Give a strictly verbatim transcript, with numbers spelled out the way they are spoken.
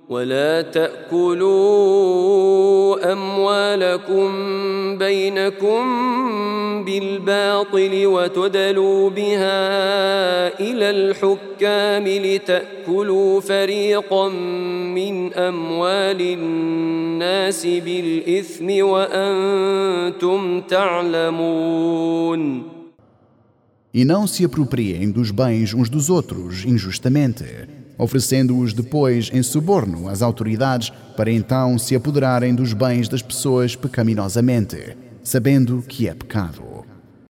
ولا تأكلوا أموالكم بينكم بالباطل وتدلوا بها إلى الحكام لتأكلوا فريقا من أموال الناس بالإثم وأنتم تعلمون. E não se apropriem dos bens uns dos outros injustamente, oferecendo-os depois em suborno às autoridades para então se apoderarem dos bens das pessoas pecaminosamente, sabendo que é pecado.